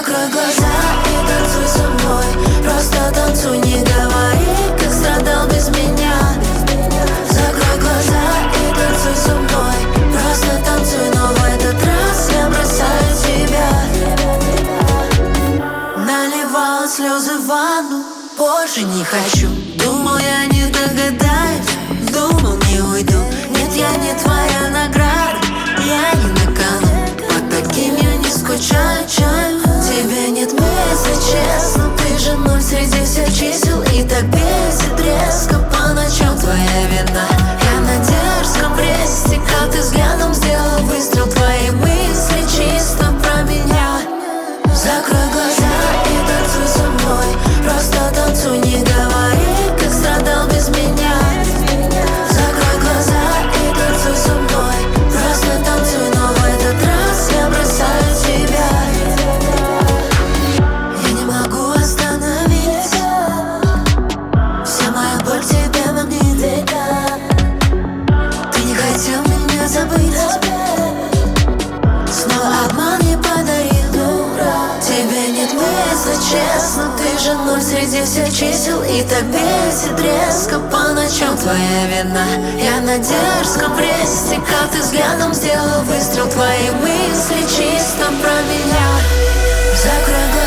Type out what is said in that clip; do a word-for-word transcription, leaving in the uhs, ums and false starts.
Закрой глаза и танцуй со мной. Просто танцуй, не говори, как страдал без меня. Закрой глаза и танцуй со мной. Просто танцуй, но в этот раз я бросаю тебя. Наливала слезы в ванну, больше не хочу. Думал, я не догадаюсь, думал, не уйду. Нет, я не твоя награда, я не на кону. По таким я не скучаю, чаю. Тебя нет места, честно. Ты же ноль среди всех чисел. И так бесит резко по ночам твоя вина. Я на дерзком прессе, как ты взглядом сделал выстрел. Твои мысли чисто про меня. Закрой глаза и танцуй со мной. Просто танцуй, не говори, как страдал без меня. Закрой глаза и танцуй со мной. Просто танцуй, но в этот раз я бросаю тебя. Я не могу остановиться. Вся моя боль в тебе магнит. Ты не хотел меня забыть. Снова обман не подарил. Тебе нет места, честно. Ты же ноль среди всех чисел. И так бесит резко по ночам твоя вина. Я на дерзком прессе, как ты взглядом сделал выстрел. Твои мысли чисто про меня. Закрой глаза.